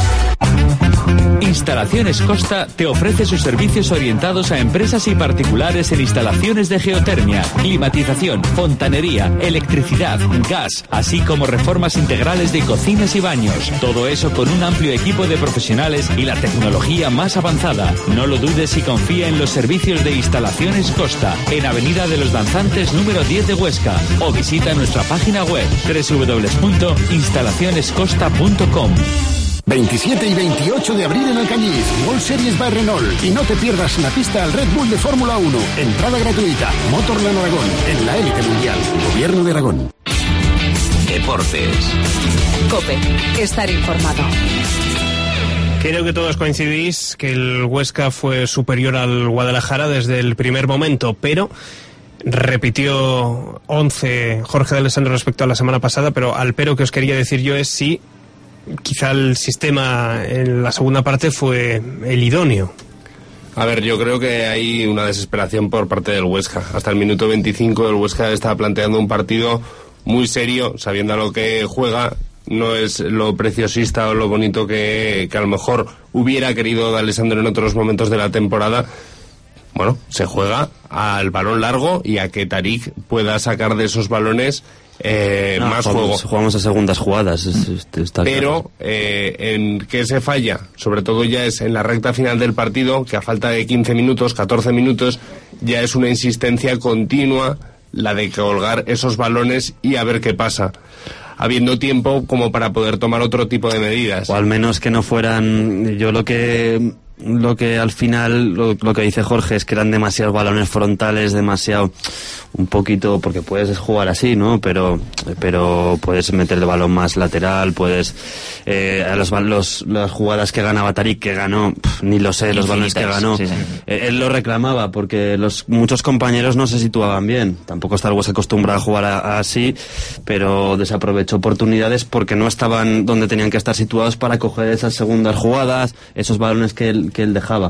Speaker 9: Instalaciones Costa te ofrece sus servicios orientados a empresas y particulares en instalaciones de geotermia, climatización, fontanería, electricidad, gas, así como reformas integrales de cocinas y baños. Todo eso con un amplio equipo de profesionales y la tecnología más avanzada. No lo dudes y confía en los servicios de Instalaciones Costa, en Avenida de los Danzantes número diez de Huesca, o visita nuestra página web doble u doble u doble u punto instalaciones costa punto com.
Speaker 13: veintisiete y veintiocho de abril en Alcañiz, World Series by Renault. Y no te pierdas la pista al Red Bull de Fórmula uno. Entrada gratuita. Motorland Aragón, en la élite mundial. Gobierno de Aragón.
Speaker 11: Deportes.
Speaker 10: COPE. Estar informado.
Speaker 1: Creo que todos coincidís que el Huesca fue superior al Guadalajara desde el primer momento, pero repitió once Jorge de Alessandro respecto a la semana pasada, pero al pero que os quería decir yo es si quizá el sistema en la segunda parte fue el idóneo.
Speaker 5: A ver, yo creo que hay una desesperación por parte del Huesca. Hasta el minuto veinticinco el Huesca estaba planteando un partido muy serio, sabiendo a lo que juega. No es lo preciosista o lo bonito que, que a lo mejor hubiera querido de Alessandro en otros momentos de la temporada. Bueno, se juega al balón largo y a que Tarik pueda sacar de esos balones Eh, no, más
Speaker 6: jugamos,
Speaker 5: juego.
Speaker 6: Jugamos a segundas jugadas. Es, es, está
Speaker 5: Pero
Speaker 6: claro.
Speaker 5: eh, en qué se falla, sobre todo ya es en la recta final del partido, que a falta de quince minutos, catorce minutos, ya es una insistencia continua la de colgar esos balones y a ver qué pasa, habiendo tiempo como para poder tomar otro tipo de medidas.
Speaker 6: O al menos que no fueran, yo lo que lo que al final lo, lo que dice Jorge es que eran demasiados balones frontales, demasiado, un poquito, porque puedes jugar así, ¿no? Pero pero puedes meter el balón más lateral, puedes eh, a los, los las jugadas que ganaba Tarik, que ganó, pff, ni lo sé, los balones que ganó, sí, sí. Eh, él lo reclamaba porque los muchos compañeros no se situaban bien. Tampoco está el Huesca acostumbrado a jugar a, a así, pero desaprovechó oportunidades porque no estaban donde tenían que estar situados para coger esas segundas jugadas, esos balones que él, que él dejaba.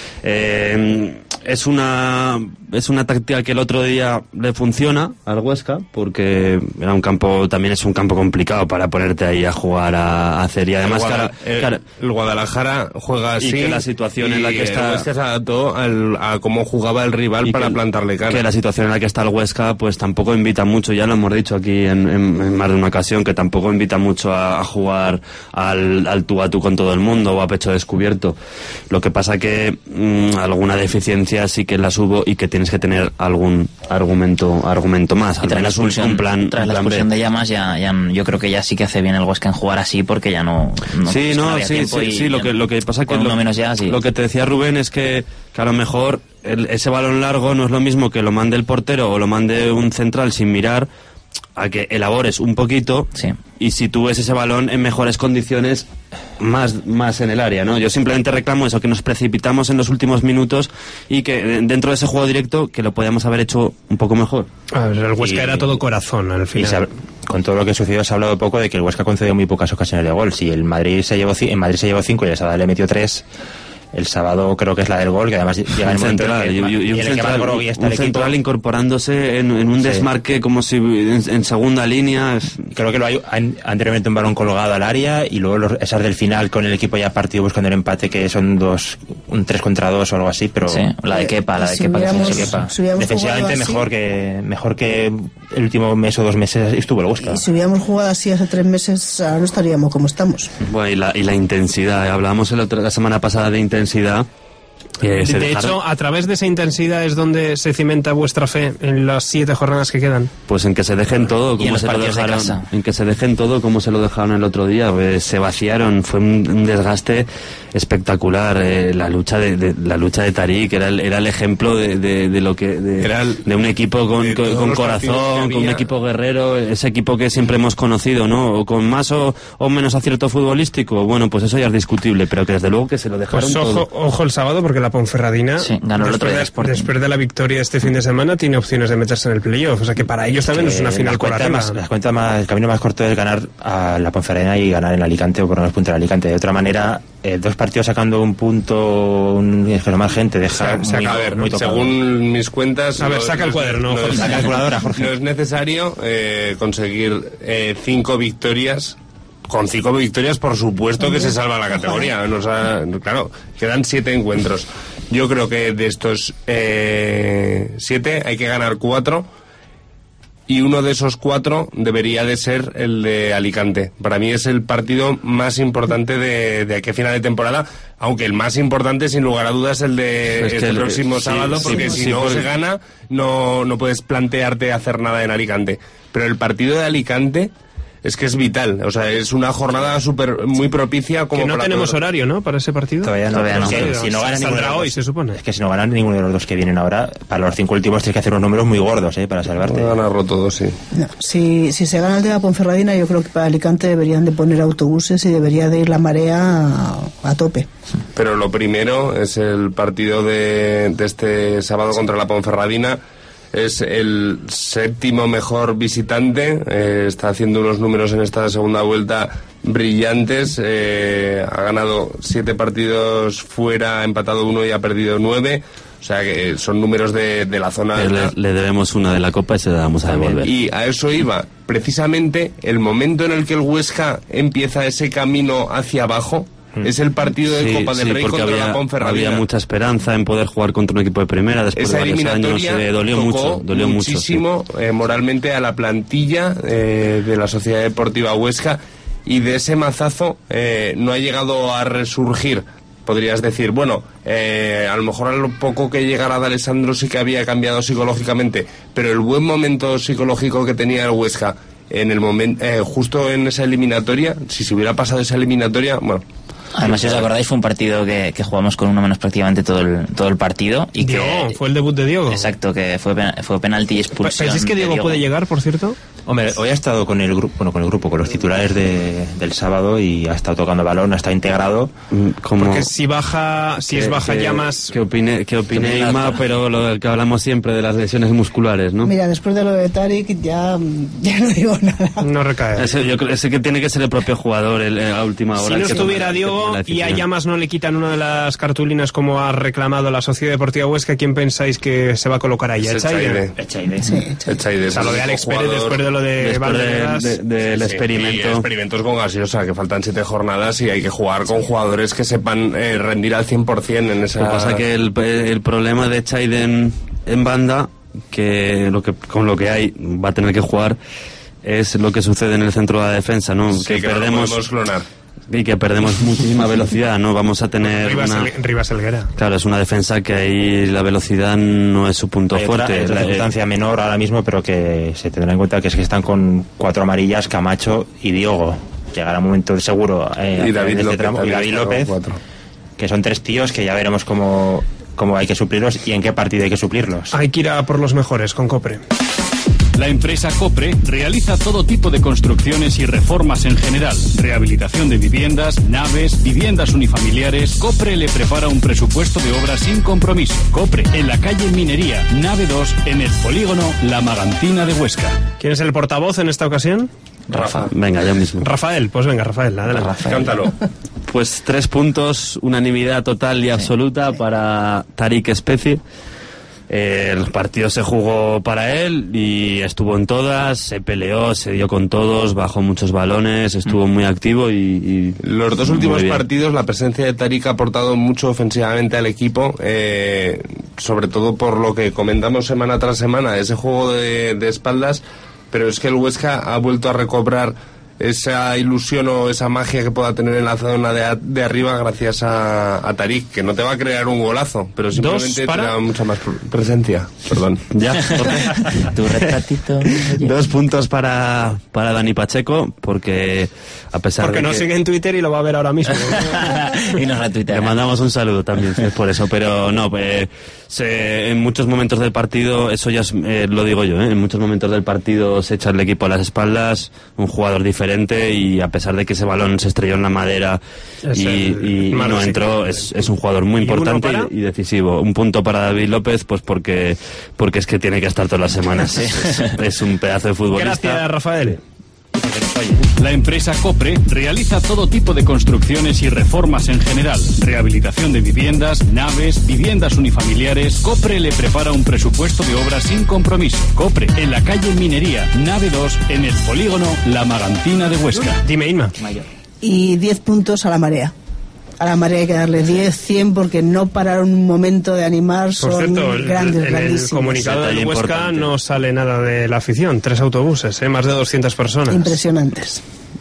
Speaker 6: Eh, es una es una táctica que el otro día le funciona al Huesca, porque era un campo, también es un campo complicado para ponerte ahí a jugar a, a hacer, y además
Speaker 5: el, Guadal
Speaker 6: cara,
Speaker 5: el,
Speaker 6: cara,
Speaker 5: el Guadalajara juega así,
Speaker 6: y que la situación en la que está
Speaker 5: el Huesca se adaptó al, a cómo jugaba el rival para
Speaker 6: que,
Speaker 5: plantarle cara.
Speaker 6: Que la situación en la que está el Huesca pues tampoco invita mucho, ya lo hemos dicho aquí en, en, en más de una ocasión, que tampoco invita mucho a, a jugar al, al tú a tú con todo el mundo o a pecho descubierto. Lo que pasa que mmm, alguna deficiencia sí que las hubo y que tienes que tener algún argumento argumento más, al menos un, un plan,
Speaker 3: tras
Speaker 6: un
Speaker 3: la
Speaker 6: plan
Speaker 3: expulsión
Speaker 6: B.
Speaker 3: de Llamas ya, ya yo creo que ya sí que hace bien el Huesca en jugar así, porque ya no, no
Speaker 6: sí
Speaker 3: pues,
Speaker 6: no,
Speaker 3: no
Speaker 6: sí sí, sí lo que lo que pasa que lo,
Speaker 3: menos ya, sí.
Speaker 6: lo que te decía Rubén es que, que a lo mejor el, ese balón largo no es lo mismo que lo mande el portero o lo mande un central sin mirar, a que elabores un poquito,
Speaker 3: sí.
Speaker 6: Y si tú ves ese balón en mejores condiciones más, más en el área, ¿no? Yo simplemente reclamo eso, que nos precipitamos en los últimos minutos y que dentro de ese juego directo que lo podíamos haber hecho un poco mejor.
Speaker 1: Ah, el Huesca y, era todo corazón al final.
Speaker 2: Se ha, con todo lo que sucedió se ha hablado poco de que el Huesca concedió muy pocas ocasiones de gol. Si el Madrid se llevó en Madrid se llevó cinco y el Sábado le metió tres. El sábado creo que es la del gol, que además llega en el momento
Speaker 6: central,
Speaker 2: en
Speaker 6: y, y un, central, un central incorporándose en, en un sí. desmarque como si en, en segunda línea.
Speaker 2: Creo que lo hay anteriormente un balón colgado al área y luego los, esas del final con el equipo ya partido buscando el empate, que son dos, un tres contra dos o algo así, pero
Speaker 3: sí, la de Kepa, la de
Speaker 4: si
Speaker 3: Kepa,
Speaker 4: hubiéramos,
Speaker 3: que Kepa.
Speaker 4: Si
Speaker 2: defensivamente mejor que mejor que el último mes o dos meses estuvo el Huesca.
Speaker 4: Y si hubiéramos jugado así hace tres meses, ahora no estaríamos como estamos.
Speaker 6: Bueno, y la, y la intensidad, hablábamos el otro, la semana pasada de intensidad. Eh,
Speaker 1: de
Speaker 6: dejaron...
Speaker 1: hecho, a través de esa intensidad es donde se cimenta vuestra fe en las siete jornadas que quedan.
Speaker 6: Pues en que se dejen todo, como se lo dejaron, en que se dejen todo como se lo dejaron el otro día. Pues se vaciaron, fue un, un desgaste espectacular. Eh, la lucha de, de la lucha de Tarik era el, era el ejemplo de, de, de lo que de, el, de un equipo con, con, con corazón, con un equipo guerrero, ese equipo que siempre hemos conocido, ¿no? O con más o, o menos acierto futbolístico. Bueno, pues eso ya es discutible, pero que desde luego que se lo dejaron
Speaker 1: pues ojo,
Speaker 6: todo.
Speaker 1: Ojo el sábado, porque la Ponferradina,
Speaker 3: sí, ganó el otro día
Speaker 1: después, de, después de la victoria este fin de semana, tiene opciones de meterse en el playoff. O sea que para ellos también es una final por arriba.
Speaker 2: Más, las cuentas más, el camino más corto es ganar a la Ponferradina y ganar en Alicante, o por lo menos punto en Alicante. De otra manera, eh, dos partidos sacando un punto, un, es que lo más gente deja
Speaker 5: o sea,
Speaker 2: muy,
Speaker 5: a ver,
Speaker 2: muy tocado.
Speaker 5: Según mis cuentas,
Speaker 1: a ver, saca
Speaker 5: no,
Speaker 1: el cuaderno,
Speaker 5: no,
Speaker 1: Jorge.
Speaker 5: No,
Speaker 2: saca la calculadora, Jorge.
Speaker 5: No es necesario eh, conseguir eh, cinco victorias. Con cinco victorias, por supuesto que se salva la categoría. Nos ha, claro, quedan siete encuentros. Yo creo que de estos eh, siete hay que ganar cuatro, y uno de esos cuatro debería de ser el de Alicante. Para mí es el partido más importante de, de aquí a final de temporada, aunque el más importante, sin lugar a dudas, es el de
Speaker 6: es
Speaker 5: este
Speaker 6: el,
Speaker 5: próximo
Speaker 6: sí,
Speaker 5: sábado, porque
Speaker 6: sí,
Speaker 5: si
Speaker 6: sí,
Speaker 5: no
Speaker 6: por...
Speaker 5: se gana, no, no puedes plantearte hacer nada en Alicante. Pero el partido de Alicante es que es vital, o sea, es una jornada super, muy propicia como
Speaker 1: que no
Speaker 5: para
Speaker 1: tenemos
Speaker 5: todo.
Speaker 1: horario, ¿no? Para ese partido.
Speaker 2: Todavía no.
Speaker 3: Todavía no.
Speaker 2: Es que si no ganan ninguno de los
Speaker 1: hoy,
Speaker 2: dos,
Speaker 1: se supone.
Speaker 2: Es que si no ganan ninguno de los dos que vienen ahora, para los cinco últimos tienes que hacer unos números muy gordos, ¿eh? Para salvarte.
Speaker 5: Voy a ganarlo todo, sí.
Speaker 4: No, si, si se gana el de la Ponferradina, yo creo que para Alicante deberían de poner autobuses y debería de ir la marea a, a tope.
Speaker 5: Pero lo primero es el partido de, de este sábado contra la Ponferradina. Es el séptimo mejor visitante, eh, está haciendo unos números en esta segunda vuelta brillantes, eh, ha ganado siete partidos fuera, ha empatado uno y ha perdido nueve, o sea que son números de, de la zona
Speaker 6: le, le debemos una de la Copa y se la vamos a devolver.
Speaker 5: Y a eso iba, precisamente el momento en el que el Huesca empieza ese camino hacia abajo. Es el partido de
Speaker 6: sí,
Speaker 5: Copa del
Speaker 6: sí,
Speaker 5: Rey
Speaker 6: porque
Speaker 5: contra
Speaker 6: había,
Speaker 5: la Ponferradina.
Speaker 6: Había mucha esperanza en poder jugar contra un equipo de primera después
Speaker 5: Esa
Speaker 6: de varios años. Eh, dolió mucho, dolió
Speaker 5: muchísimo
Speaker 6: mucho, sí.
Speaker 5: eh, moralmente a la plantilla eh, de la Sociedad Deportiva Huesca, y de ese mazazo eh, no ha llegado a resurgir. Podrías decir, bueno, eh, a lo mejor a lo poco que llegara de Alessandro sí que había cambiado psicológicamente, pero el buen momento psicológico que tenía el Huesca en el momento, eh, justo en esa eliminatoria, si se hubiera pasado esa eliminatoria, bueno.
Speaker 3: Además, si os acordáis, fue un partido que, que jugamos con uno menos prácticamente todo el, todo el partido. Y
Speaker 1: Diego,
Speaker 3: que,
Speaker 1: fue el debut de Diego.
Speaker 3: Exacto, que fue, fue penalti y expulsión.
Speaker 1: ¿Pensáis que Diego, Diego puede llegar, por cierto?
Speaker 2: Hombre, hoy ha estado con el grupo, bueno, con el grupo, con los titulares de, del sábado, y ha estado tocando balón, ha estado integrado.
Speaker 6: Como
Speaker 1: Porque si baja, si
Speaker 6: que,
Speaker 1: es baja
Speaker 6: que,
Speaker 1: ya más.
Speaker 6: Que opine, que opine Ima, pero lo que hablamos siempre de las lesiones musculares, ¿no?
Speaker 4: Mira, después de lo de Tarik ya, ya no digo nada.
Speaker 1: No recae.
Speaker 6: Ese, yo creo ese que tiene que ser el propio jugador el, el, a última hora.
Speaker 1: Si no estuviera Diego y a Llamas no le quitan una de las cartulinas como ha reclamado la Sociedad Deportiva Huesca, ¿quién pensáis que se va a colocar ahí?
Speaker 5: Echaide.
Speaker 2: Echaide.
Speaker 4: Sí,
Speaker 5: Echaide.
Speaker 1: O sea, lo de Alex Pérez después de lo de Valderas.
Speaker 6: De, de, del
Speaker 5: sí,
Speaker 6: experimento.
Speaker 5: Y experimentos con gaseosa, que faltan siete jornadas y hay que jugar con jugadores que sepan eh, rendir al cien por ciento en esa...
Speaker 6: Lo que pasa es que el, el problema de Echaide en, en banda, que, lo que con lo que hay va a tener que jugar, es lo que sucede en el centro de la defensa, ¿no?
Speaker 5: Sí,
Speaker 6: que,
Speaker 5: que
Speaker 6: perdemos...
Speaker 5: no podemos clonar.
Speaker 6: Y que perdemos muchísima velocidad, ¿no? Vamos a tener
Speaker 1: Rivas,
Speaker 6: una...
Speaker 1: El, Rivas Helguera.
Speaker 6: Claro, es una defensa que ahí la velocidad no es su punto
Speaker 2: hay
Speaker 6: fuerte.
Speaker 2: Otra, hay otra circunstancia menor ahora mismo, pero que se tendrá en cuenta, que es que están con cuatro amarillas, Camacho y Diogo. Llegará un momento seguro eh,
Speaker 5: y David
Speaker 2: este
Speaker 5: López,
Speaker 2: tramo, y David López, que son tres tíos que ya veremos cómo, cómo hay que suplirlos y en qué partido hay que suplirlos.
Speaker 1: Hay que ir a por los mejores con Copre.
Speaker 9: La empresa Copre realiza todo tipo de construcciones y reformas en general. Rehabilitación de viviendas, naves, viviendas unifamiliares. Copre le prepara un presupuesto de obras sin compromiso. Copre, en la calle Minería, nave dos, en el polígono La Magantina de Huesca.
Speaker 1: ¿Quién es el portavoz en esta ocasión?
Speaker 6: Rafa. Venga, yo mismo.
Speaker 1: Rafael, pues venga, Rafael, adelante.
Speaker 5: Rafael. Cántalo.
Speaker 6: Pues tres puntos, unanimidad total y absoluta sí. para Tarik Especie. Eh, el partido se jugó para él y estuvo en todas, se peleó, se dio con todos, bajó muchos balones, estuvo muy activo y... y
Speaker 5: los dos últimos partidos la presencia de Tarik ha aportado mucho ofensivamente al equipo, eh, sobre todo por lo que comentamos semana tras semana, ese juego de, de espaldas, pero es que el Huesca ha vuelto a recobrar esa ilusión o esa magia que pueda tener en la zona de, de arriba gracias a, a Tarik, que no te va a crear un golazo, pero simplemente te da mucha más presencia. Perdón.
Speaker 6: Ya.
Speaker 3: Tu retratito.
Speaker 6: Dos puntos para, para Dani Pacheco, porque a pesar
Speaker 1: porque
Speaker 6: de
Speaker 1: no
Speaker 6: que...
Speaker 1: sigue en Twitter y lo va a ver ahora mismo.
Speaker 3: Y nos retuitea.
Speaker 6: Le mandamos un saludo también, si es por eso, pero no, pues, se, en muchos momentos del partido, eso ya es, eh, lo digo yo, ¿eh? En muchos momentos del partido se echa el equipo a las espaldas, un jugador diferente, y a pesar de que ese balón se estrelló en la madera
Speaker 1: es
Speaker 6: y, y, y no entró, es, es un jugador muy importante y, y decisivo. Un punto para David López, pues porque porque es que tiene que estar todas las semanas. Sí. Es, es un pedazo de futbolista.
Speaker 1: Gracias, Rafael.
Speaker 14: La empresa Copre realiza todo tipo de construcciones y reformas en general. Rehabilitación de viviendas, naves, viviendas unifamiliares. Copre le prepara un presupuesto de obras sin compromiso. Copre, en la calle Minería, nave dos, en el polígono La Magantina de Huesca.
Speaker 1: Dime, Inma.
Speaker 4: Y diez puntos a la marea. A la marea hay que darle diez, cien, porque no pararon un momento de animar, son
Speaker 1: Por cierto, el,
Speaker 4: grandes,
Speaker 1: en
Speaker 4: grandísimos.
Speaker 1: el comunicado de Huesca
Speaker 6: importante.
Speaker 1: no sale nada de la afición, tres autobuses, ¿eh? Más de doscientas personas.
Speaker 4: Impresionantes.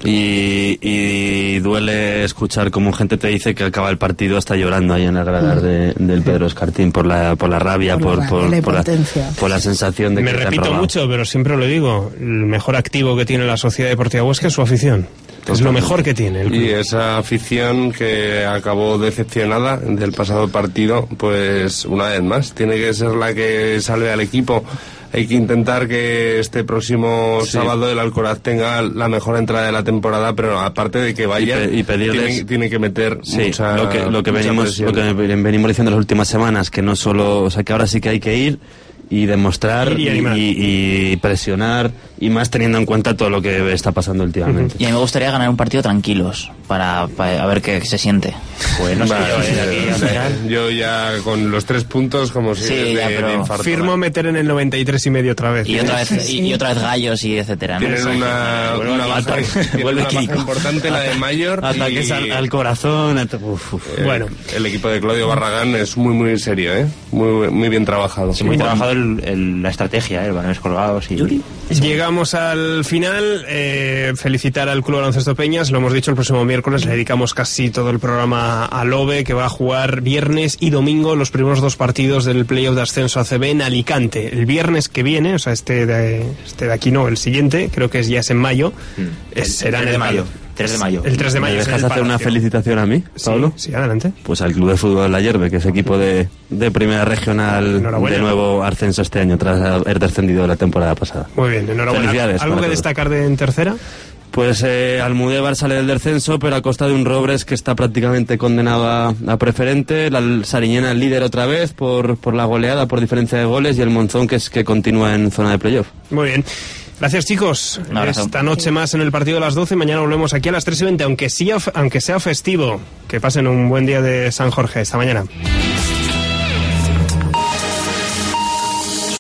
Speaker 6: Y, y duele escuchar como gente te dice que acaba el partido hasta llorando ahí en el radar de, del Pedro Escartín por la por la rabia, por,
Speaker 4: por,
Speaker 6: por,
Speaker 4: la,
Speaker 6: por, la, por la sensación de
Speaker 1: Me
Speaker 6: que te han
Speaker 1: repito
Speaker 6: robado.
Speaker 1: mucho, pero siempre lo digo, el mejor activo que tiene la Sociedad Deportiva Huesca es su afición. Es lo mejor que tiene. El
Speaker 5: y esa afición que acabó decepcionada del pasado partido, pues una vez más, tiene que ser la que salve al equipo. Hay que intentar que este próximo sí. sábado el Alcoraz tenga la mejor entrada de la temporada, pero aparte de que vaya,
Speaker 6: y, pe y pedirles,
Speaker 5: tiene, tiene que meter
Speaker 6: sí,
Speaker 5: mucha
Speaker 6: lo que, lo que
Speaker 5: mucha
Speaker 6: venimos
Speaker 5: presión.
Speaker 6: lo que venimos diciendo las últimas semanas, que no solo, o sea, que ahora sí que hay que ir y demostrar
Speaker 1: y,
Speaker 6: y, y presionar, y más teniendo en cuenta todo lo que está pasando últimamente.
Speaker 3: Y a mí me gustaría ganar un partido tranquilos para, para a ver qué se siente.
Speaker 2: Bueno,
Speaker 5: vale,
Speaker 2: sí, yo,
Speaker 5: sí, sí. Yo ya con los tres puntos como si
Speaker 3: sí,
Speaker 5: de,
Speaker 3: ya, pero
Speaker 5: de infarto,
Speaker 1: firmo
Speaker 5: ¿vale?
Speaker 1: meter en el noventa y tres y medio otra vez.
Speaker 3: Y otra vez, y, y otra vez gallos y etcétera, ¿no?
Speaker 5: Tienen una,
Speaker 3: bueno,
Speaker 5: una baja, tienen una baja importante, la de Mayor.
Speaker 6: Ataques al, al corazón. At uf, uf.
Speaker 5: Eh,
Speaker 1: bueno,
Speaker 5: el equipo de Claudio Barragán es muy muy serio, ¿eh? Muy, muy bien trabajado.
Speaker 2: Sí, muy trabajado el, el, la estrategia, ¿eh? Balones colgados y...
Speaker 1: Llegamos al final. Eh, felicitar al Club Baloncesto Peñas. Lo hemos dicho, el próximo miércoles le dedicamos casi todo el programa a Lobe, que va a jugar viernes y domingo los primeros dos partidos del playoff de ascenso A C B en Alicante. El viernes que viene, o sea, este de, este de aquí no, el siguiente, creo que es ya es en mayo.
Speaker 2: Mm.
Speaker 1: Es,
Speaker 2: el,
Speaker 1: será
Speaker 2: el
Speaker 1: en el
Speaker 2: de mayo. tres de mayo.
Speaker 1: El tres de mayo.
Speaker 6: ¿Me dejas hacer una felicitación a mí, Pablo?
Speaker 1: Sí, sí, adelante.
Speaker 6: Pues al Club de Fútbol La Yerbe, que es equipo de, de Primera Regional, de nuevo ascenso este año, tras haber descendido la temporada pasada.
Speaker 1: Muy bien, enhorabuena.
Speaker 6: Felicidades.
Speaker 1: ¿Algo que destacar de en tercera?
Speaker 6: Pues eh, Almudévar sale del descenso, pero a costa de un Robres que está prácticamente condenado a, a preferente. La Sariñena el líder otra vez por, por la goleada, por diferencia de goles, y el Monzón que es que continúa en zona de playoff.
Speaker 1: Muy bien. Gracias, chicos. Esta noche más en el partido a las doce. Mañana volvemos aquí a las tres y veinte, aunque, sí, aunque sea festivo. Que pasen un buen día de San Jorge. Esta mañana.